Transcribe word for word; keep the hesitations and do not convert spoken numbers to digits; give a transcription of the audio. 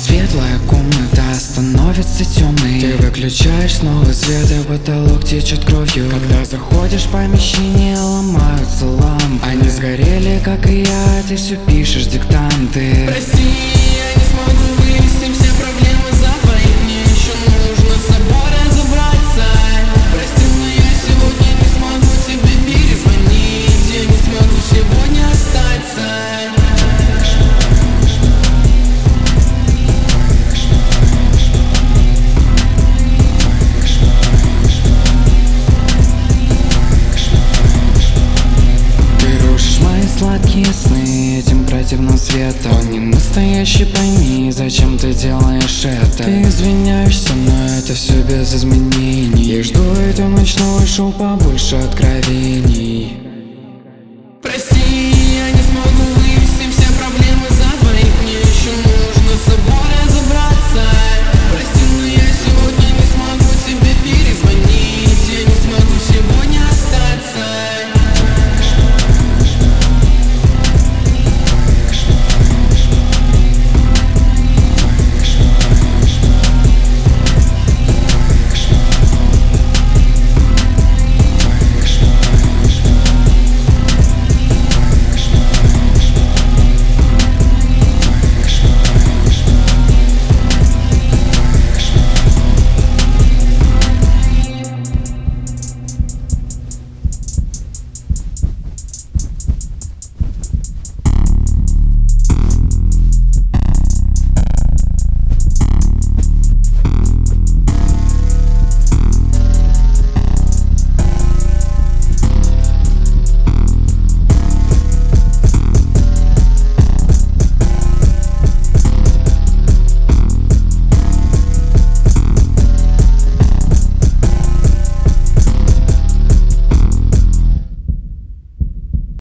Светлая комната становится темной. Ты выключаешь снова свет, и потолок течет кровью. Когда заходишь в помещение, ломаются лампы. Они сгорели, как и я, ты все пишешь диктанты. Прости, я не смогу вывести все проблемы за твои. Мне еще нужно с собой разобраться. Прости, но я сегодня не смогу тебе перезвонить. Я не смогу сегодня остаться. Сладкие сны этим противным светом. Он не настоящий, пойми, зачем ты делаешь это. Ты извиняешься, но это все без изменений. Я жду эту ночного шоу, побольше откровений.